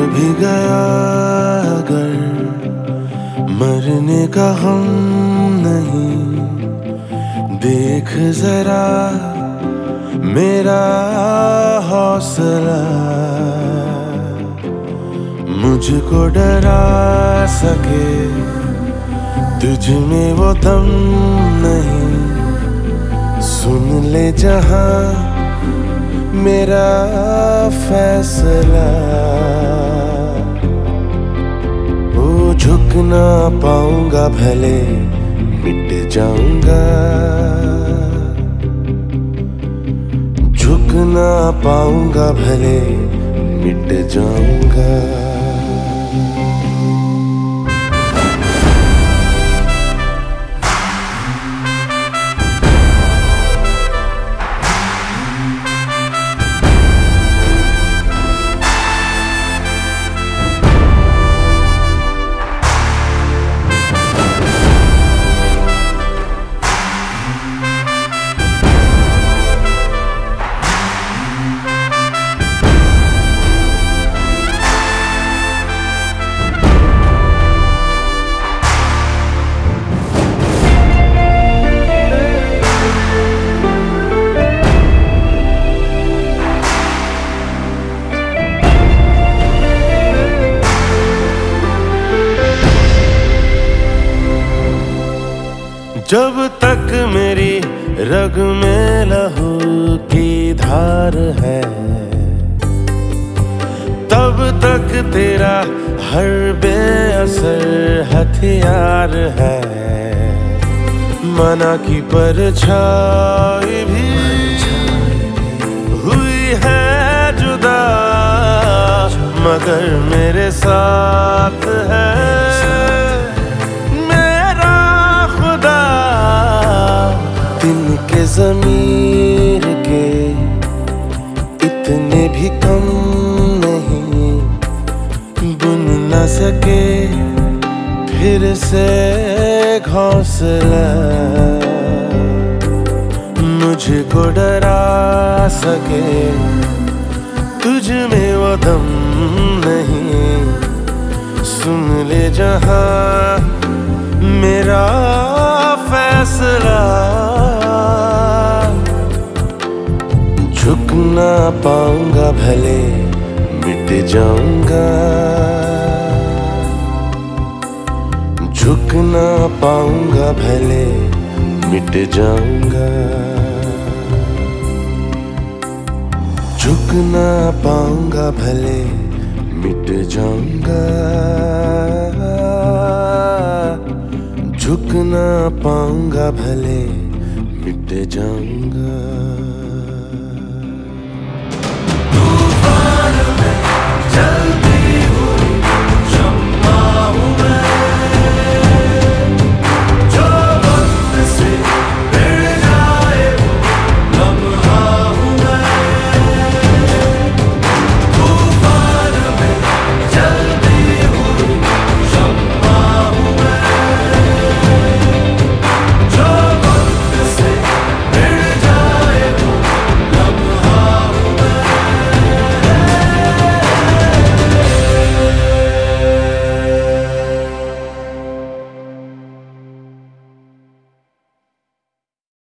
भी गया अगर मरने का गम नहीं, देख जरा मेरा हौसला, मुझको डरा सके तुझ में वो दम नहीं, सुन ले जहां मेरा फैसला। वो झुक ना पाऊंगा भले मिट जाऊंगा, झुक ना पाऊंगा भले मिट जाऊंगा। जब तक मेरी रग में लहू की धार है, तब तक तेरा हर बेअसर हथियार है। मना की परछाई भी हुई है जुदा, मगर मेरे साथ है के ज़मीर के इतने भी कम नहीं, बुन न सके फिर से घोंसला, मुझको डरा सके तुझ में वो दम नहीं, सुन ले जहां मेरा फैसला। झुक ना पाऊंगा भले मिट जाऊंगा, झुक ना पाऊंगा भले मिट जाऊंगा, झुक ना पाऊंगा भले मिट जाऊंगा, झुक ना पाऊंगा भले मिट जाऊंगा।